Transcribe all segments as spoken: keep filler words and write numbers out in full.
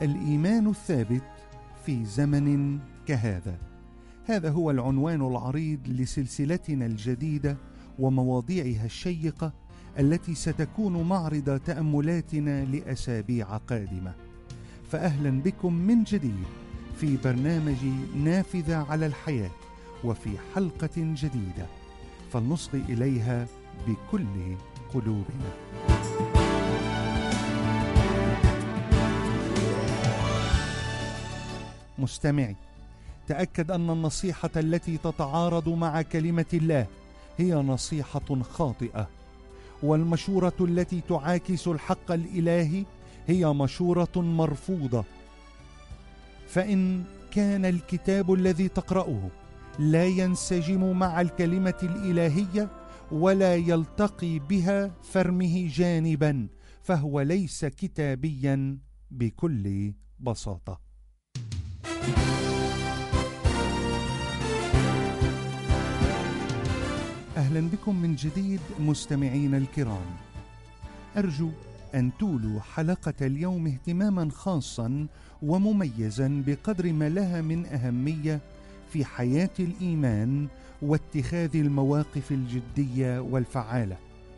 الإيمان الثابت في زمن كهذا، هذا هو العنوان العريض لسلسلتنا الجديدة ومواضيعها الشيقة التي ستكون معرض تأملاتنا لأسابيع قادمة. فأهلا بكم من جديد في برنامج نافذة على الحياة، وفي حلقة جديدة فلنصغي إليها بكل قلوبنا. مستمعي، تأكد أن النصيحة التي تتعارض مع كلمة الله هي نصيحة خاطئة، والمشورة التي تعاكس الحق الإلهي هي مشورة مرفوضة. فإن كان الكتاب الذي تقرأه لا ينسجم مع الكلمة الإلهية ولا يلتقي بها فارمه جانبا، فهو ليس كتابيا بكل بساطة. أهلا بكم من جديد مستمعين الكرام. أرجو أن تولوا حلقة اليوم اهتماما خاصا ومميزا بقدر ما لها من أهمية في حياة الإيمان واتخاذ المواقف الجدية والفعالة.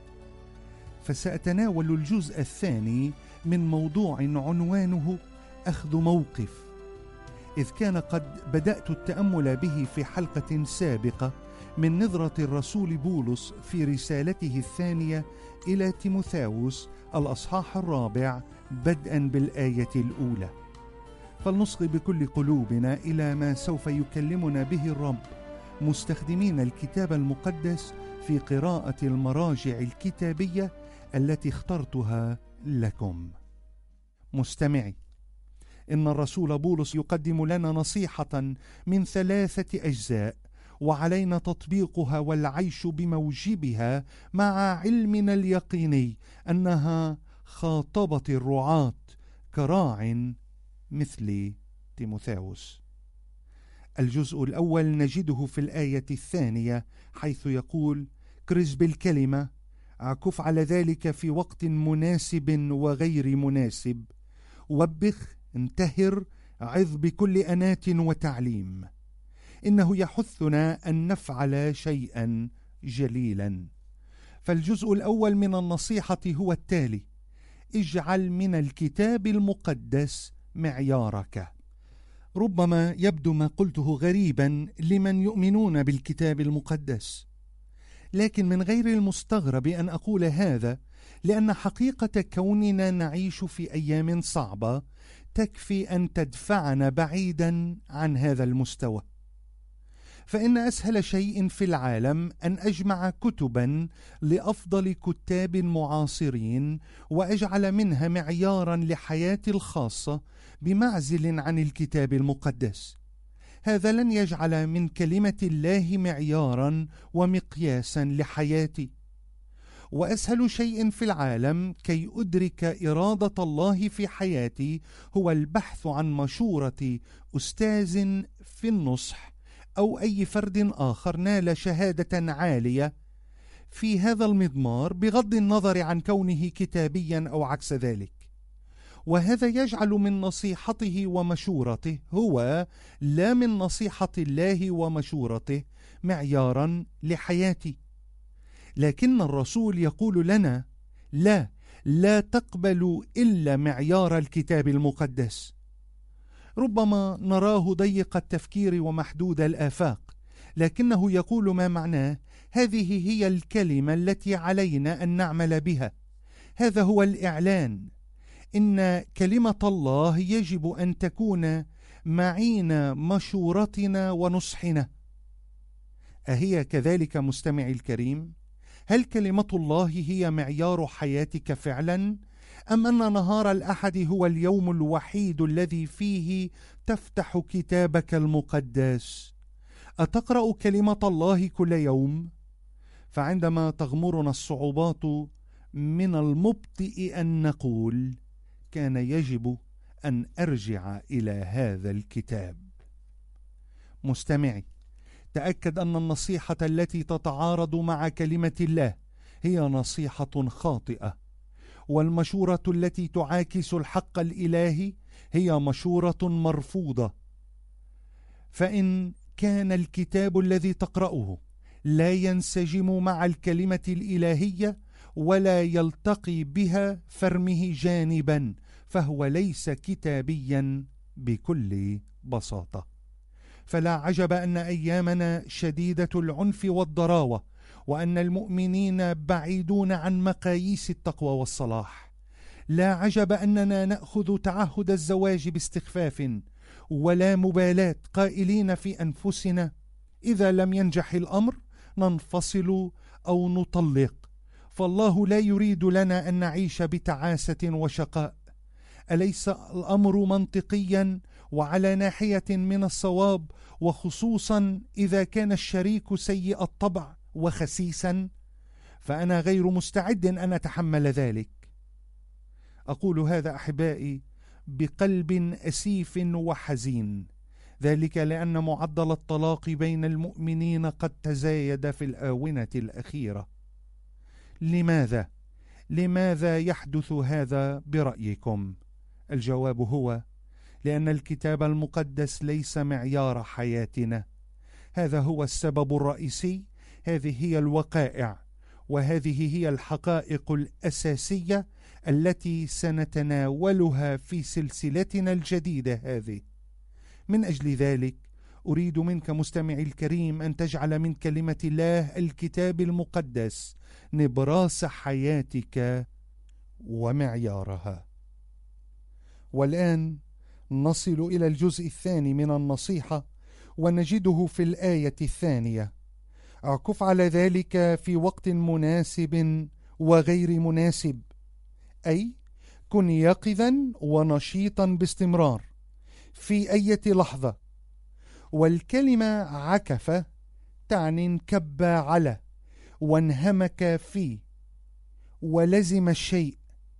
فسأتناول الجزء الثاني من موضوع عنوانه أخذ موقف، إذ كان قد بدأت التأمل به في حلقة سابقة من نظرة الرسول بولس في رسالته الثانية إلى تيموثاوس الأصحاح الرابع بدءا بالآية الأولى. فلنصغي بكل قلوبنا إلى ما سوف يكلمنا به الرب مستخدمين الكتاب المقدس في قراءة المراجع الكتابية التي اخترتها لكم. مستمعي، إن الرسول بولس يقدم لنا نصيحة من ثلاثة أجزاء، وعلينا تطبيقها والعيش بموجبها مع علمنا اليقيني أنها خاطبت الرعاة كراع مثل تيموثاوس. الجزء الأول نجده في الآية الثانية حيث يقول: كرز بالكلمة، اعكف على ذلك في وقت مناسب وغير مناسب، وبخ، انتهر، عظ بكل أنات وتعليم. إنه يحثنا أن نفعل شيئا جليلا. فالجزء الأول من النصيحة هو التالي: اجعل من الكتاب المقدس معيارك. ربما يبدو ما قلته غريبا لمن يؤمنون بالكتاب المقدس، لكن من غير المستغرب أن أقول هذا، لأن حقيقة كوننا نعيش في أيام صعبة تكفي أن تدفعنا بعيدا عن هذا المستوى. فإن أسهل شيء في العالم أن أجمع كتبا لأفضل كتاب معاصرين وأجعل منها معيارا لحياتي الخاصة بمعزل عن الكتاب المقدس. هذا لن يجعل من كلمة الله معيارا ومقياسا لحياتي. وأسهل شيء في العالم كي أدرك إرادة الله في حياتي هو البحث عن مشورة أستاذ في النصح أو أي فرد آخر نال شهادة عالية في هذا المضمار، بغض النظر عن كونه كتابيا أو عكس ذلك. وهذا يجعل من نصيحته ومشورته هو لا من نصيحة الله ومشورته معيارا لحياتي. لكن الرسول يقول لنا: لا لا تقبلوا إلا معيار الكتاب المقدس. ربما نراه ضيق التفكير ومحدود الآفاق، لكنه يقول ما معناه: هذه هي الكلمة التي علينا أن نعمل بها. هذا هو الإعلان، إن كلمة الله يجب أن تكون معين مشورتنا ونصحنا. أهي كذلك مستمعي الكريم؟ هل كلمة الله هي معيار حياتك فعلا؟ أم أن نهار الأحد هو اليوم الوحيد الذي فيه تفتح كتابك المقدس؟ أتقرأ كلمة الله كل يوم؟ فعندما تغمرنا الصعوبات من المبطئ أن نقول: كان يجب أن أرجع إلى هذا الكتاب. مستمعي، تأكد أن النصيحة التي تتعارض مع كلمة الله هي نصيحة خاطئة، والمشورة التي تعاكس الحق الإلهي هي مشورة مرفوضة. فإن كان الكتاب الذي تقرأه لا ينسجم مع الكلمة الإلهية ولا يلتقي بها فارمه جانبا، فهو ليس كتابيا بكل بساطة. فلا عجب أن أيامنا شديدة العنف والضراوة، وأن المؤمنين بعيدون عن مقاييس التقوى والصلاح. لا عجب أننا نأخذ تعهد الزواج باستخفاف ولا مبالاة، قائلين في أنفسنا: إذا لم ينجح الأمر ننفصل أو نطلق، فالله لا يريد لنا أن نعيش بتعاسة وشقاء. أليس الأمر منطقيا وعلى ناحية من الصواب، وخصوصا إذا كان الشريك سيء الطبع وخسيسا؟ فأنا غير مستعد أن أتحمل ذلك. أقول هذا أحبائي بقلب أسيف وحزين، ذلك لأن معدل الطلاق بين المؤمنين قد تزايد في الآونة الأخيرة. لماذا؟ لماذا يحدث هذا برأيكم؟ الجواب هو: لأن الكتاب المقدس ليس معيار حياتنا. هذا هو السبب الرئيسي. هذه هي الوقائع وهذه هي الحقائق الأساسية التي سنتناولها في سلسلتنا الجديدة هذه. من أجل ذلك أريد منك مستمعي الكريم أن تجعل من كلمة الله الكتاب المقدس نبراس حياتك ومعيارها. والآن نصل إلى الجزء الثاني من النصيحة، ونجده في الآية الثانية: اعكف على ذلك في وقت مناسب وغير مناسب، أي كن يقظا ونشيطا باستمرار في أي لحظة. والكلمة عكف تعني انكب على وانهمك فيه ولزم الشيء،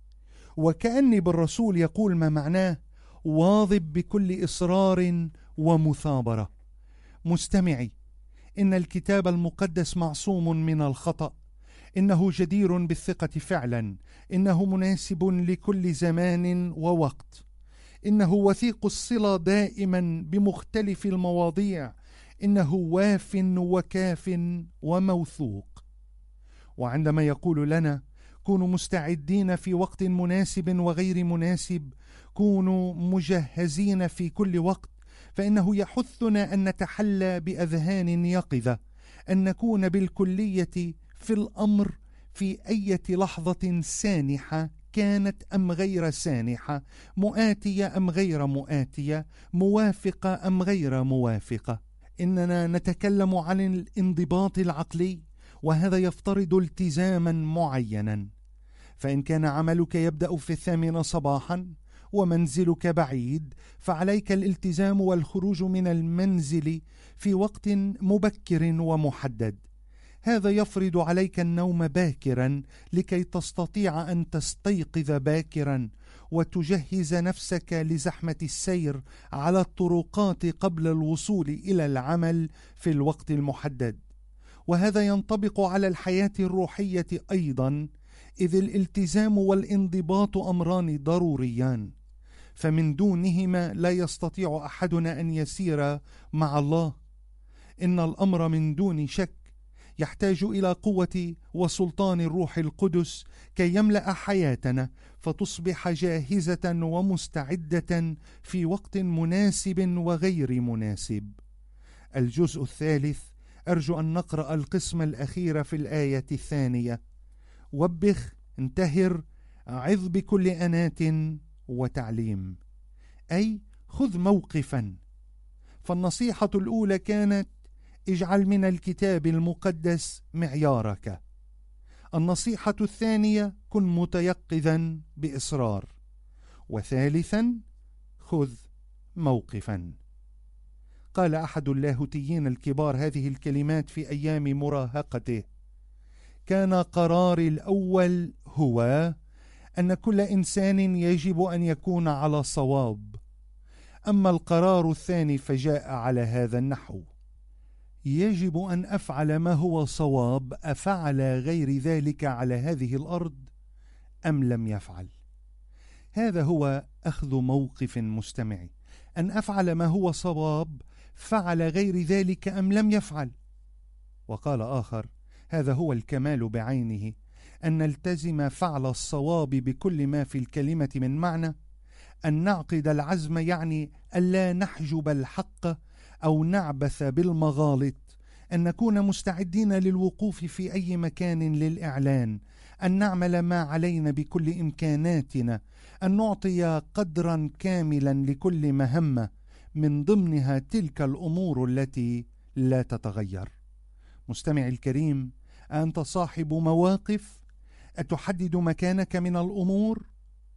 وكأني بالرسول يقول ما معناه واظب بكل إصرار ومثابرة. مستمعي، إن الكتاب المقدس معصوم من الخطأ، إنه جدير بالثقة فعلا، إنه مناسب لكل زمان ووقت، إنه وثيق الصلة دائما بمختلف المواضيع، إنه واف وكاف وموثوق. وعندما يقول لنا كونوا مستعدين في وقت مناسب وغير مناسب، كونوا مجهزين في كل وقت، فإنه يحثنا أن نتحلى بأذهان يقظة، أن نكون بالكلية في الأمر في أي لحظة سانحة كانت أم غير سانحة، مؤاتية أم غير مؤاتية، موافقة أم غير موافقة. إننا نتكلم عن الانضباط العقلي، وهذا يفترض التزاما معينا. فإن كان عملك يبدأ في الثامنة صباحا ومنزلك بعيد، فعليك الالتزام والخروج من المنزل في وقت مبكر ومحدد. هذا يفرض عليك النوم باكرا لكي تستطيع أن تستيقظ باكرا وتجهز نفسك لزحمة السير على الطرقات قبل الوصول إلى العمل في الوقت المحدد. وهذا ينطبق على الحياة الروحية أيضا، إذ الالتزام والانضباط أمران ضروريان، فمن دونهما لا يستطيع أحدنا أن يسير مع الله. إن الأمر من دون شك يحتاج إلى قوة وسلطان الروح القدس كي يملأ حياتنا، فتصبح جاهزة ومستعدة في وقت مناسب وغير مناسب. الجزء الثالث أرجو أن نقرأ القسم الأخير في الآية الثانية: وبخ، انتهر، عظ بكل أنات وتعليم، أي خذ موقفا. فالنصيحة الأولى كانت: اجعل من الكتاب المقدس معيارك. النصيحة الثانية: كن متيقظا بإصرار. وثالثا: خذ موقفا. قال أحد اللاهوتيين الكبار هذه الكلمات في أيام مراهقته: كان قراري الأول هو أن كل إنسان يجب أن يكون على صواب، أما القرار الثاني فجاء على هذا النحو: يجب أن أفعل ما هو صواب، أفعل غير ذلك على هذه الأرض أم لم يفعل. هذا هو أخذ موقف مستمعي، أن أفعل ما هو صواب فعل غير ذلك أم لم يفعل. وقال آخر: هذا هو الكمال بعينه، أن نلتزم فعل الصواب بكل ما في الكلمة من معنى، أن نعقد العزم يعني ألا نحجب الحق أو نعبث بالمغالط، أن نكون مستعدين للوقوف في أي مكان للإعلان، أن نعمل ما علينا بكل إمكاناتنا، أن نعطي قدرا كاملا لكل مهمة، من ضمنها تلك الأمور التي لا تتغير. مستمعي الكريم، أنت صاحب مواقف؟ أتحدد مكانك من الأمور؟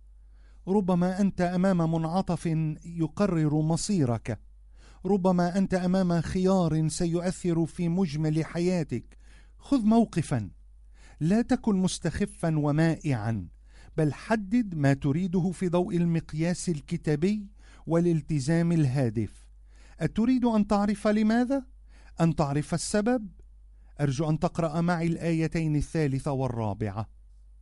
ربما أنت أمام منعطف يقرر مصيرك، ربما أنت أمام خيار سيؤثر في مجمل حياتك. خذ موقفا، لا تكن مستخفا ومائعا، بل حدد ما تريده في ضوء المقياس الكتابي والالتزام الهادف. أتريد أن تعرف لماذا؟ أن تعرف السبب؟ أرجو أن تقرأ معي الآيتين الثالثة والرابعة،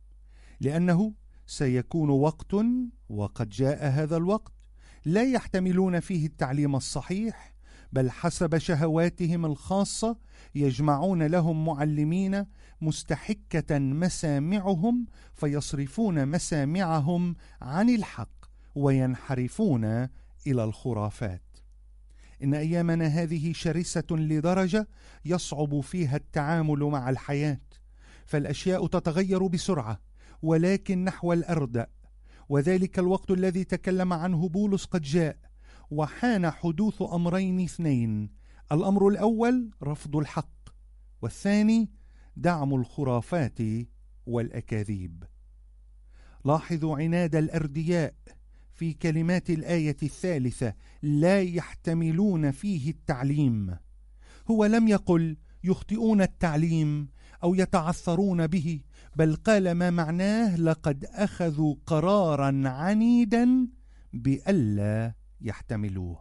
لأنه سيكون وقت، وقد جاء هذا الوقت، لا يحتملون فيه التعليم الصحيح، بل حسب شهواتهم الخاصة يجمعون لهم معلمين مستحكة مسامعهم، فيصرفون مسامعهم عن الحق وينحرفون إلى الخرافات. إن أيامنا هذه شرسة لدرجة يصعب فيها التعامل مع الحياة، فالأشياء تتغير بسرعة ولكن نحو الأردأ، وذلك الوقت الذي تكلم عنه بولس قد جاء، وحان حدوث أمرين اثنين: الأمر الأول رفض الحق، والثاني دعم الخرافات والأكاذيب. لاحظوا عناد الأردياء في كلمات الآية الثالثة: لا يحتملون فيه التعليم. هو لم يقل يخطئون التعليم أو يتعثرون به، بل قال ما معناه: لقد أخذوا قرارا عنيدا بألا يحتملوه.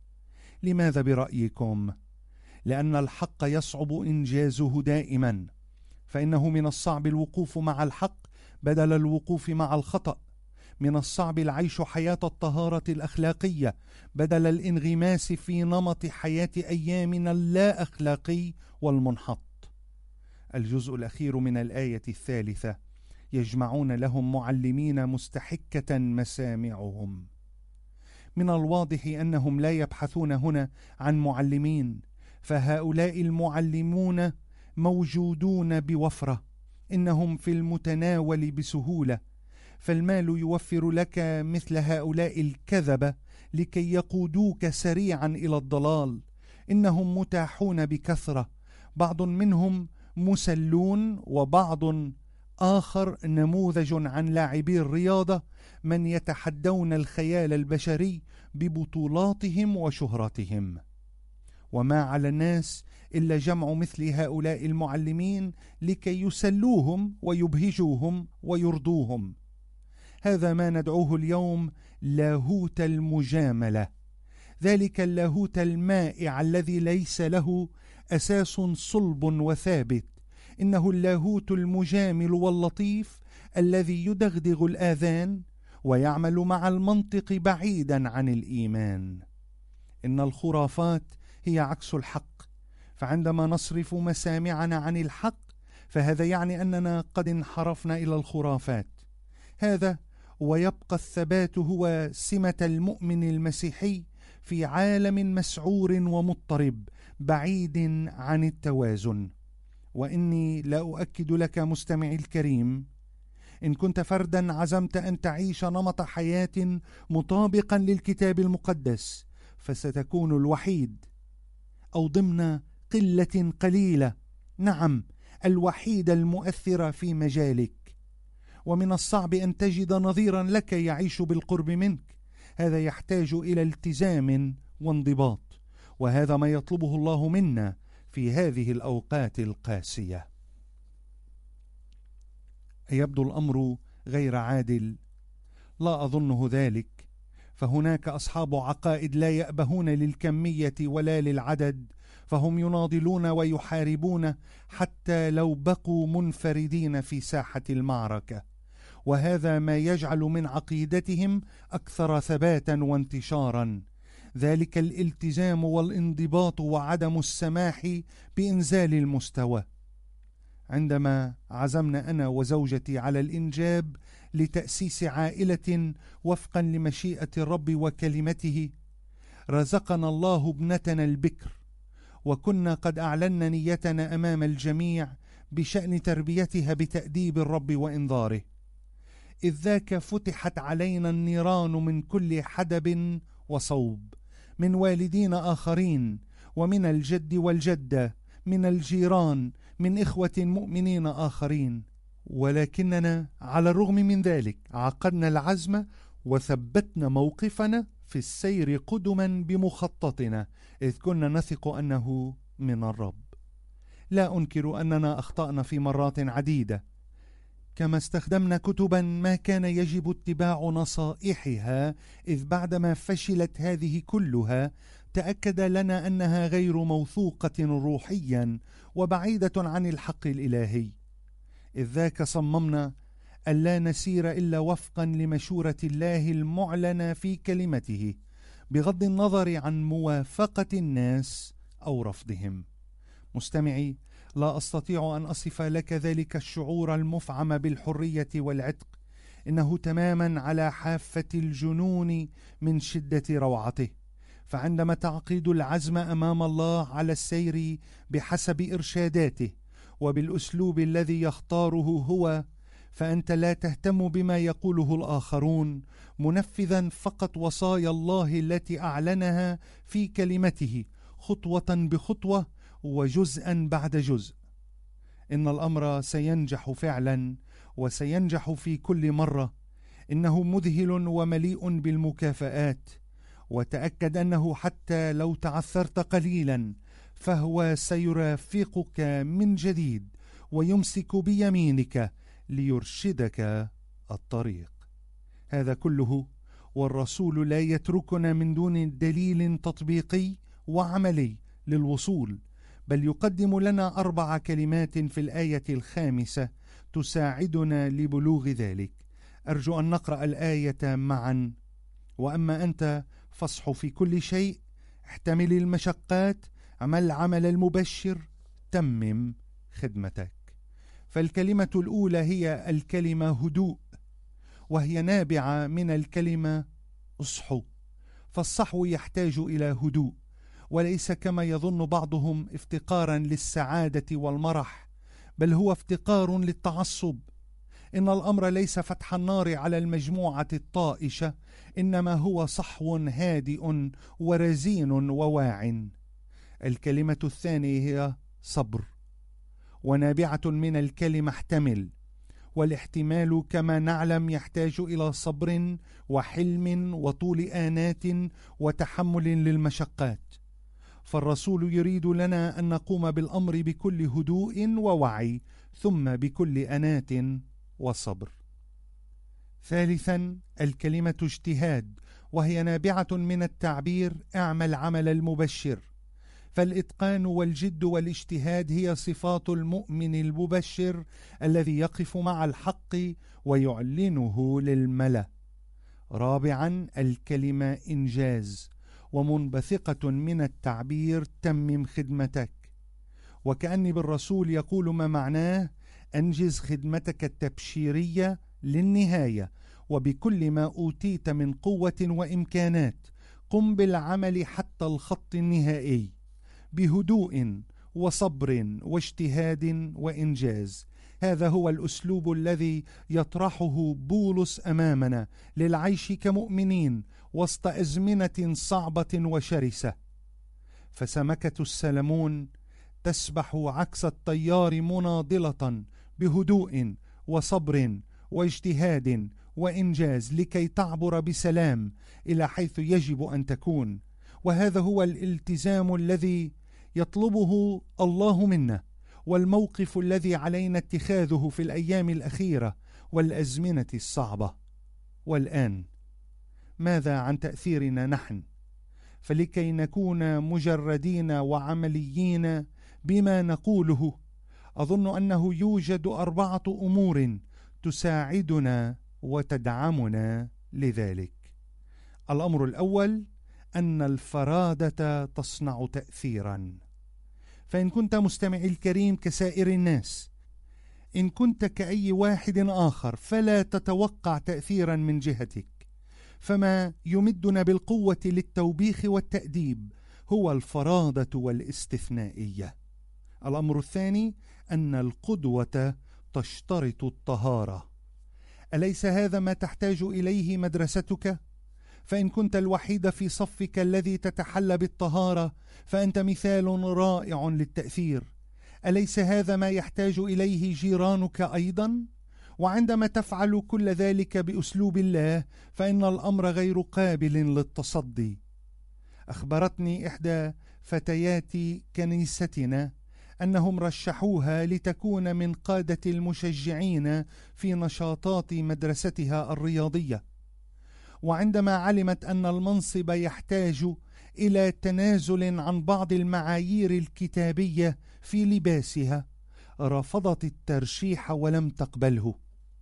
لماذا برأيكم؟ لأن الحق يصعب إنجازه دائما، فإنه من الصعب الوقوف مع الحق بدل الوقوف مع الخطأ، من الصعب العيش حياة الطهارة الأخلاقية بدل الانغماس في نمط حياة أيامنا اللا أخلاقي والمنحط. الجزء الأخير من الآية الثالثة: يجمعون لهم معلمين مستحكة مسامعهم. من الواضح أنهم لا يبحثون هنا عن معلمين، فهؤلاء المعلمون موجودون بوفرة، إنهم في المتناول بسهولة، فالمال يوفر لك مثل هؤلاء الكذبة لكي يقودوك سريعا إلى الضلال. إنهم متاحون بكثرة، بعض منهم مسلون، وبعض آخر نموذج عن لاعبي الرياضة من يتحدون الخيال البشري ببطولاتهم وشهرتهم. وما على الناس إلا جمع مثل هؤلاء المعلمين لكي يسلوهم ويبهجوهم ويرضوهم. هذا ما ندعوه اليوم لاهوت المجاملة، ذلك اللاهوت المائع الذي ليس له أساس صلب وثابت. إنه اللاهوت المجامل واللطيف الذي يدغدغ الآذان ويعمل مع المنطق بعيدا عن الإيمان. إن الخرافات هي عكس الحق، فعندما نصرف مسامعنا عن الحق فهذا يعني أننا قد انحرفنا إلى الخرافات. هذا ويبقى الثبات هو سمة المؤمن المسيحي في عالم مسعور ومضطرب بعيد عن التوازن. وإني لا أؤكد لك مستمعي الكريم، إن كنت فردا عزمت أن تعيش نمط حياة مطابقا للكتاب المقدس، فستكون الوحيد، أو ضمن قلة قليلة، نعم الوحيدة المؤثرة في مجالك. ومن الصعب أن تجد نظيرا لك يعيش بالقرب منك. هذا يحتاج إلى التزام وانضباط، وهذا ما يطلبه الله منا في هذه الأوقات القاسية. أيبدو الأمر غير عادل؟ لا أظنه ذلك، فهناك أصحاب عقائد لا يأبهون للكمية ولا للعدد، فهم يناضلون ويحاربون حتى لو بقوا منفردين في ساحة المعركة. وهذا ما يجعل من عقيدتهم أكثر ثباتا وانتشارا، ذلك الالتزام والانضباط وعدم السماح بإنزال المستوى. عندما عزمنا أنا وزوجتي على الإنجاب لتأسيس عائلة وفقا لمشيئة الرب وكلمته، رزقنا الله ابنتنا البكر، وكنا قد أعلنا نيتنا أمام الجميع بشأن تربيتها بتأديب الرب وإنذاره، إذ ذاك فتحت علينا النيران من كل حدب وصوب، من والدين آخرين، ومن الجد والجدة، من الجيران، من إخوة مؤمنين آخرين. ولكننا على الرغم من ذلك عقدنا العزم وثبتنا موقفنا في السير قدما بمخططنا، إذ كنا نثق أنه من الرب. لا أنكر أننا أخطأنا في مرات عديدة، كما استخدمنا كتبا ما كان يجب اتباع نصائحها، إذ بعدما فشلت هذه كلها تأكد لنا أنها غير موثوقة روحيا وبعيدة عن الحق الإلهي، إذ ذاك صممنا ألا نسير إلا وفقا لمشورة الله المعلنة في كلمته، بغض النظر عن موافقة الناس أو رفضهم. مستمعي، لا أستطيع أن أصف لك ذلك الشعور المفعم بالحرية والعتق، إنه تماما على حافة الجنون من شدة روعته. فعندما تعقد العزم أمام الله على السير بحسب إرشاداته وبالأسلوب الذي يختاره هو، فأنت لا تهتم بما يقوله الآخرون، منفذا فقط وصايا الله التي أعلنها في كلمته خطوة بخطوة وجزءا بعد جزء. إن الأمر سينجح فعلا، وسينجح في كل مرة. إنه مذهل ومليء بالمكافآت، وتأكد أنه حتى لو تعثرت قليلا فهو سيرافقك من جديد ويمسك بيمينك ليرشدك الطريق. هذا كله والرسول لا يتركنا من دون دليل تطبيقي وعملي للوصول، بل يقدم لنا أربع كلمات في الآية الخامسة تساعدنا لبلوغ ذلك. أرجو أن نقرأ الآية معا. وأما أنت فاصح في كل شيء، احتمل المشقات، عمل العمل المبشر، تمم خدمتك. فالكلمة الأولى هي الكلمة هدوء، وهي نابعة من الكلمة اصحوا. فالصحو يحتاج إلى هدوء، وليس كما يظن بعضهم افتقارا للسعادة والمرح، بل هو افتقار للتعصب. إن الأمر ليس فتح النار على المجموعة الطائشة، إنما هو صحو هادئ ورزين وواع. الكلمة الثانية هي صبر، ونابعة من الكلمة احتمل، والاحتمال كما نعلم يحتاج إلى صبر وحلم وطول آنات وتحمل للمشقات. فالرسول يريد لنا أن نقوم بالأمر بكل هدوء ووعي، ثم بكل أنات وصبر. ثالثا الكلمة اجتهاد، وهي نابعة من التعبير اعمل عمل المبشر. فالإتقان والجد والاجتهاد هي صفات المؤمن المبشر الذي يقف مع الحق ويعلنه للملأ. رابعا الكلمة إنجاز، ومنبثقة من التعبير تمم خدمتك، وكأني بالرسول يقول ما معناه أنجز خدمتك التبشيرية للنهاية، وبكل ما أوتيت من قوة وإمكانات قم بالعمل حتى الخط النهائي بهدوء وصبر واجتهاد وإنجاز. هذا هو الأسلوب الذي يطرحه بولس أمامنا للعيش كمؤمنين وسط أزمنة صعبة وشرسة. فسمكة السلمون تسبح عكس التيار مناضلة بهدوء وصبر واجتهاد وإنجاز لكي تعبر بسلام إلى حيث يجب أن تكون. وهذا هو الالتزام الذي يطلبه الله منا، والموقف الذي علينا اتخاذه في الأيام الأخيرة والأزمنة الصعبة. والآن ماذا عن تأثيرنا نحن؟ فلكي نكون مجردين وعمليين بما نقوله، أظن أنه يوجد أربعة أمور تساعدنا وتدعمنا لذلك. الأمر الأول أن الفرادة تصنع تأثيرا. فإن كنت مستمعي الكريم كسائر الناس، إن كنت كأي واحد آخر، فلا تتوقع تأثيرا من جهتك، فما يمدنا بالقوة للتوبيخ والتأديب هو الفرادة والاستثنائية. الأمر الثاني أن القدوة تشترط الطهارة. أليس هذا ما تحتاج إليه مدرستك؟ فإن كنت الوحيد في صفك الذي تتحلى بالطهارة فأنت مثال رائع للتأثير. أليس هذا ما يحتاج إليه جيرانك أيضا؟ وعندما تفعل كل ذلك بأسلوب الله فإن الأمر غير قابل للتصدي. أخبرتني إحدى فتيات كنيستنا أنهم رشحوها لتكون من قادة المشجعين في نشاطات مدرستها الرياضية، وعندما علمت أن المنصب يحتاج إلى تنازل عن بعض المعايير الكتابية في لباسها رفضت الترشيح ولم تقبله.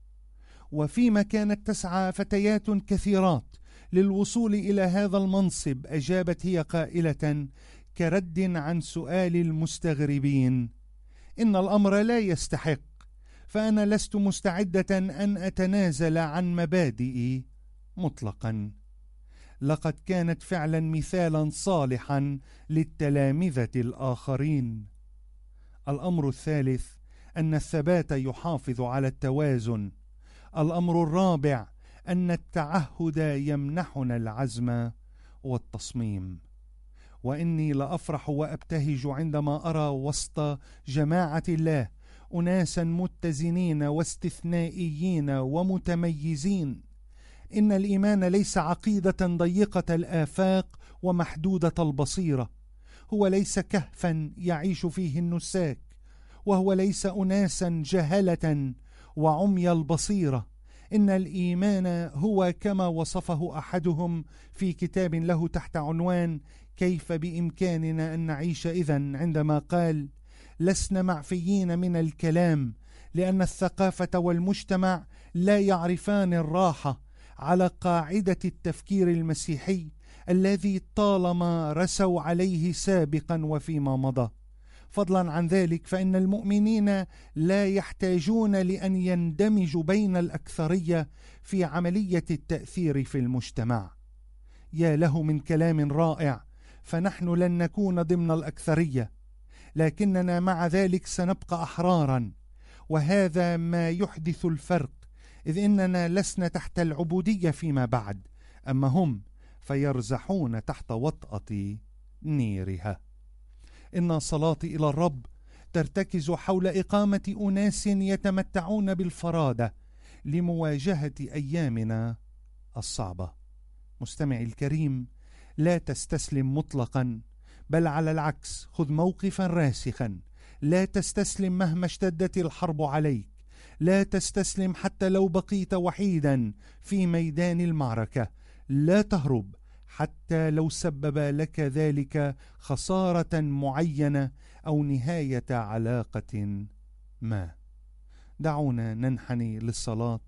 وفيما كانت تسعى فتيات كثيرات للوصول إلى هذا المنصب أجابت هي قائلة كرد عن سؤال المستغربين: إن الأمر لا يستحق، فأنا لست مستعدة أن أتنازل عن مبادئي مطلقا. لقد كانت فعلا مثالا صالحا للتلامذة الآخرين. الأمر الثالث أن الثبات يحافظ على التوازن. الأمر الرابع أن التعهد يمنحنا العزم والتصميم. وإني لأفرح وأبتهج عندما أرى وسط جماعة الله أناسا متزنين واستثنائيين ومتميزين. إن الإيمان ليس عقيدة ضيقة الآفاق ومحدودة البصيرة، هو ليس كهفا يعيش فيه النساك، وهو ليس أناسا جهلة وعمي البصيرة. إن الإيمان هو كما وصفه أحدهم في كتاب له تحت عنوان كيف بإمكاننا أن نعيش إذن، عندما قال: لسنا معفيين من الكلام لأن الثقافة والمجتمع لا يعرفان الراحة على قاعدة التفكير المسيحي الذي طالما رسوا عليه سابقا وفيما مضى. فضلا عن ذلك فإن المؤمنين لا يحتاجون لأن يندمجوا بين الأكثرية في عملية التأثير في المجتمع. يا له من كلام رائع، فنحن لن نكون ضمن الأكثرية، لكننا مع ذلك سنبقى أحرارا، وهذا ما يحدث الفرق، إذ إننا لسنا تحت العبودية فيما بعد، أما هم فيرزحون تحت وطأة نيرها. إن صلاتي إلى الرب ترتكز حول إقامة أناس يتمتعون بالفرادة لمواجهة أيامنا الصعبة. مستمعي الكريم، لا تستسلم مطلقا، بل على العكس خذ موقفا راسخا. لا تستسلم مهما اشتدت الحرب عليك، لا تستسلم حتى لو بقيت وحيدا في ميدان المعركة، لا تهرب حتى لو سبب لك ذلك خسارة معينة أو نهاية علاقة ما. دعونا ننحني للصلاة.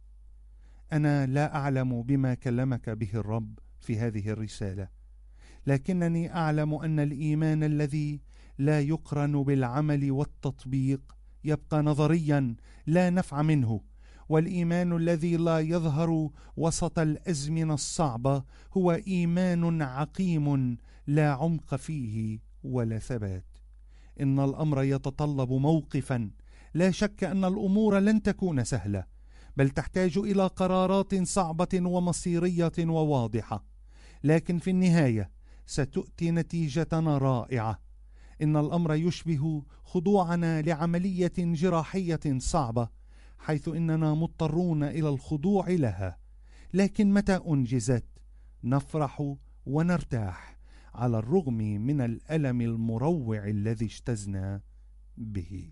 أنا لا أعلم بما كلمك به الرب في هذه الرسالة، لكنني أعلم أن الإيمان الذي لا يقرن بالعمل والتطبيق يبقى نظريا لا نفع منه، والإيمان الذي لا يظهر وسط الأزمنة الصعبة هو إيمان عقيم لا عمق فيه ولا ثبات. إن الأمر يتطلب موقفا، لا شك أن الأمور لن تكون سهلة، بل تحتاج إلى قرارات صعبة ومصيرية وواضحة، لكن في النهاية ستؤتي نتيجتنا رائعة. إن الأمر يشبه خضوعنا لعملية جراحية صعبة، حيث إننا مضطرون إلى الخضوع لها، لكن متى أنجزت نفرح ونرتاح على الرغم من الألم المروع الذي اجتزنا به.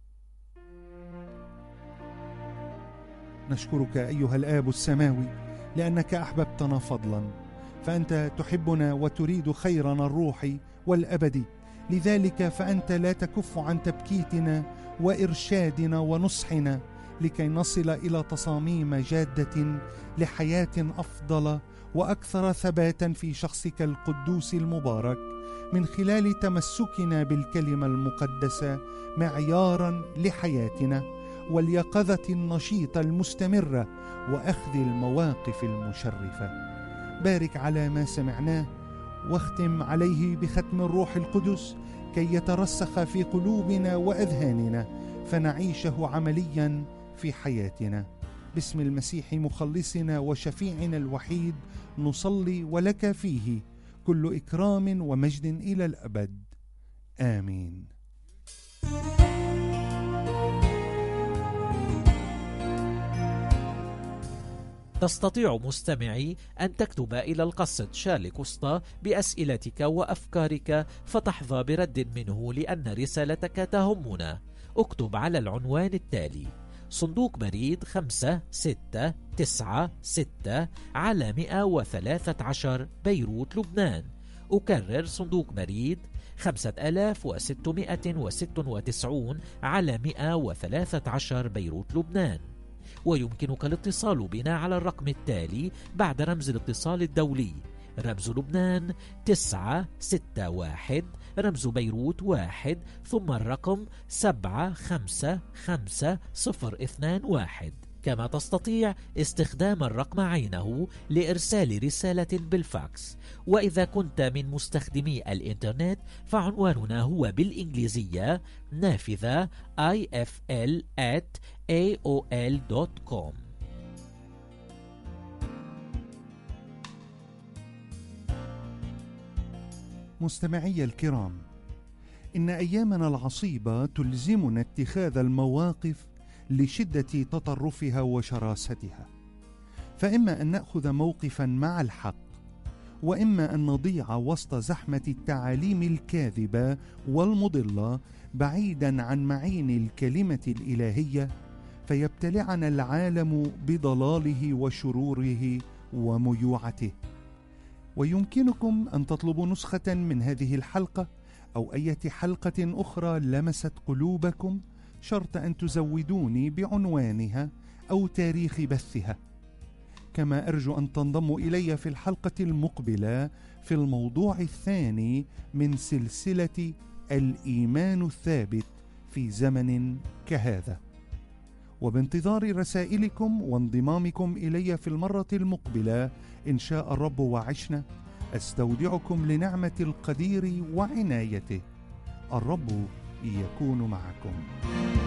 نشكرك أيها الآب السماوي لأنك أحببتنا فضلا، فأنت تحبنا وتريد خيرنا الروحي والأبدي، لذلك فأنت لا تكف عن تبكيتنا وإرشادنا ونصحنا، لكي نصل إلى تصاميم جادة لحياة أفضل وأكثر ثباتا في شخصك القدوس المبارك، من خلال تمسكنا بالكلمة المقدسة معيارا لحياتنا، واليقظة النشيطة المستمرة، وأخذ المواقف المشرفة. بارك على ما سمعناه، واختم عليه بختم الروح القدس كي يترسخ في قلوبنا وأذهاننا، فنعيشه عمليا في حياتنا. باسم المسيح مخلصنا وشفيعنا الوحيد نصلي ولك فيه كل إكرام ومجد إلى الأبد. آمين. تستطيع مستمعي أن تكتب إلى القصة شارلي كوستا بأسئلتك وأفكارك فتحظى برد منه، لأن رسالتك تهمنا. اكتب على العنوان التالي: صندوق بريد خمسة ستة تسعة ستة على مئة وثلاثة عشر بيروت لبنان. أكرر: صندوق بريد خمسة آلاف وستمئة وستة وتسعين على مئة وثلاثة عشر بيروت لبنان. ويمكنك الاتصال بنا على الرقم التالي بعد رمز الاتصال الدولي: رمز لبنان تسعة ستة واحد، رمز بيروت واحد، ثم الرقم سبعة خمسة خمسة صفر اثنان واحد. كما تستطيع استخدام الرقم عينه لإرسال رسالة بالفاكس. وإذا كنت من مستخدمي الإنترنت فعنواننا هو بالإنجليزية نافذة آي إف إل آت إيه أو إل دوت كوم. مستمعي الكرام، إن أيامنا العصيبة تلزمنا اتخاذ المواقف لشدة تطرفها وشراستها، فإما أن نأخذ موقفا مع الحق، وإما أن نضيع وسط زحمة التعاليم الكاذبة والمضلة بعيدا عن معين الكلمة الإلهية، فيبتلعنا العالم بضلاله وشروره وميوعته. ويمكنكم أن تطلبوا نسخة من هذه الحلقة أو أي حلقة أخرى لمست قلوبكم، شرط أن تزودوني بعنوانها أو تاريخ بثها. كما أرجو أن تنضموا إلي في الحلقة المقبلة في الموضوع الثاني من سلسلة الإيمان الثابت في زمن كهذا. وبانتظار رسائلكم وانضمامكم إلي في المرة المقبلة إن شاء الرب وعشنا، أستودعكم لنعمة القدير وعنايته. الرب يكون معكم.